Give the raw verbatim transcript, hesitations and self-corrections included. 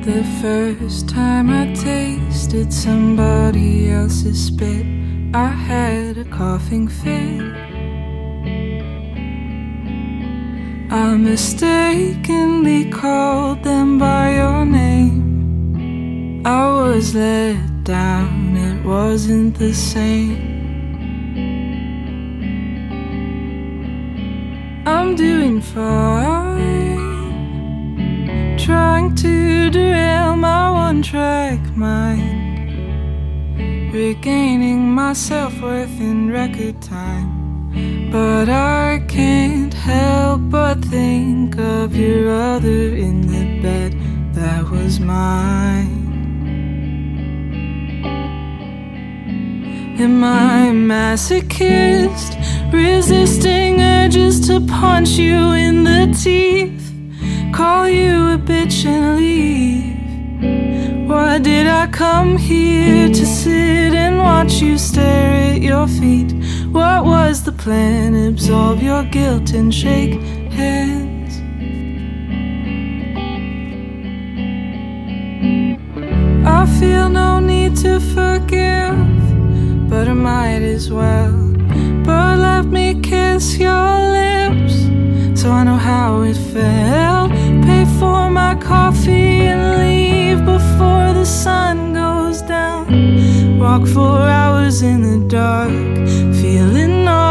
The first time I tasted somebody else's spit, I had a coughing fit. I mistakenly called them by your name. I was let down, it wasn't the same. I'm doing fine, trying to derail my one-track mind, regaining my self-worth in record time. But I can't help but think of your other in the bed that was mine. Am I a masochist, resisting urges to punch you in the teeth, call you a bitch and leave? Why did I come here to sit and watch you stare at your feet? What was the plan? Absolve your guilt and shake hands. I feel no need to forgive, but I might as well. But let me kiss your lips so I know how it felt. Pay for my coffee and leave before the sun goes down. Walk for hours in the dark, feeling all